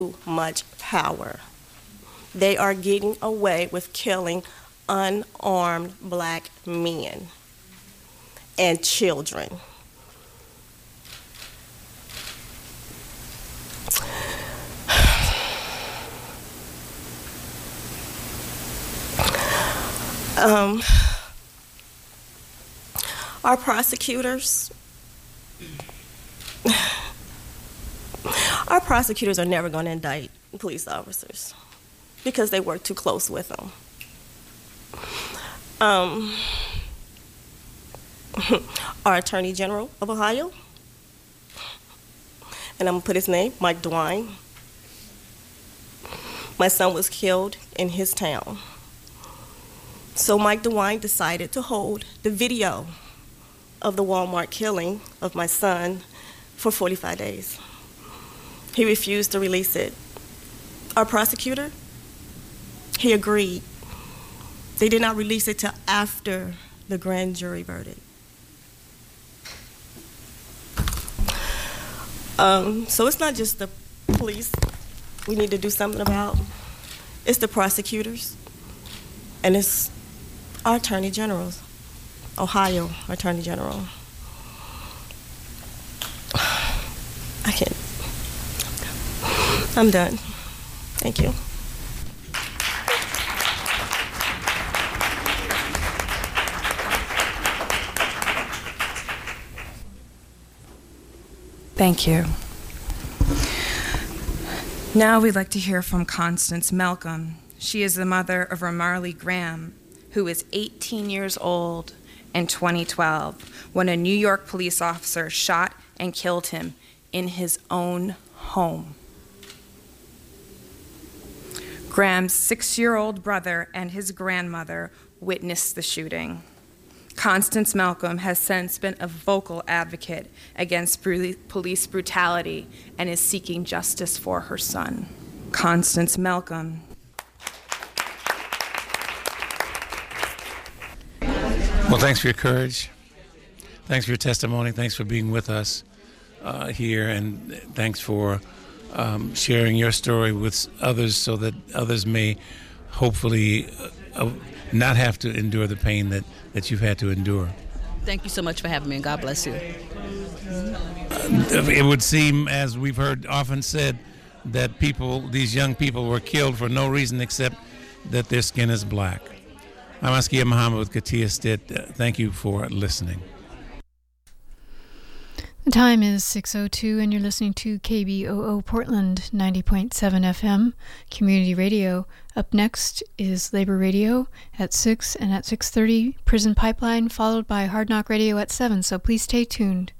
much power. They are getting away with killing unarmed black men and children. Our prosecutors are never going to indict police officers because they work too close with them. Our Attorney General of Ohio, and I'm going to put his name, Mike DeWine. My son was killed in his town. So Mike DeWine decided to hold the video of the Walmart killing of my son for 45 days. He refused to release it. Our prosecutor, he agreed. They did not release it till after the grand jury verdict. So it's not just the police we need to do something about. It's the prosecutors, and it's our Attorney Generals, Ohio Attorney General. I can't. I'm done. Thank you. Thank you. Now we'd like to hear from Constance Malcolm. She is the mother of Ramarley Graham, who was 18 years old in 2012 when a New York police officer shot and killed him in his own home. Graham's 6-year-old brother and his grandmother witnessed the shooting. Constance Malcolm has since been a vocal advocate against police brutality and is seeking justice for her son. Constance Malcolm. Well, thanks for your courage. Thanks for your testimony. Thanks for being with us here, and thanks for sharing your story with others so that others may hopefully not have to endure the pain that you've had to endure. Thank you so much for having me, and God bless you. It would seem, as we've heard often said, that these young people were killed for no reason except that their skin is black. I'm Askia Muhammad with Katia Stitt. Thank you for listening. The time is 6:02 and you're listening to KBOO Portland 90.7 FM Community Radio. Up next is Labor Radio at 6 and at 6:30 Prison Pipeline, followed by Hard Knock Radio at 7, so please stay tuned.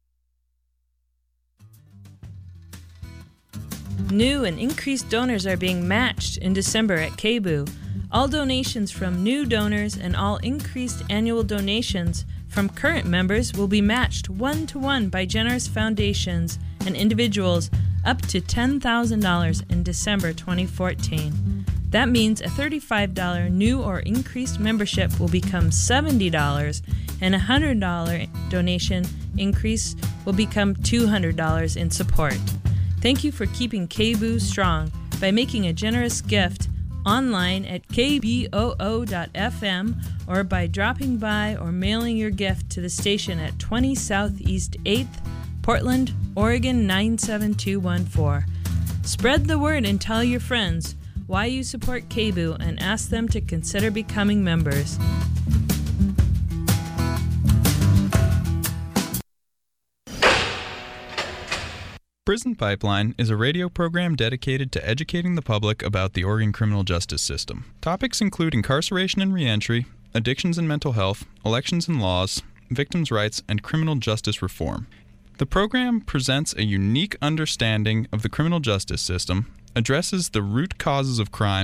New and increased donors are being matched in December at KBOO. All donations from new donors and all increased annual donations from current members will be matched 1-to-1 by generous foundations and individuals up to $10,000 in December 2014. That means a $35 new or increased membership will become $70 and a $100 donation increase will become $200 in support. Thank you for keeping KBOO strong by making a generous gift online at kboo.fm or by dropping by or mailing your gift to the station at 20 Southeast 8th, Portland, Oregon 97214. Spread the word and tell your friends why you support KBOO and ask them to consider becoming members. Prison Pipeline is a radio program dedicated to educating the public about the Oregon criminal justice system. Topics include incarceration and reentry, addictions and mental health, elections and laws, victims' rights, and criminal justice reform. The program presents a unique understanding of the criminal justice system, addresses the root causes of crime,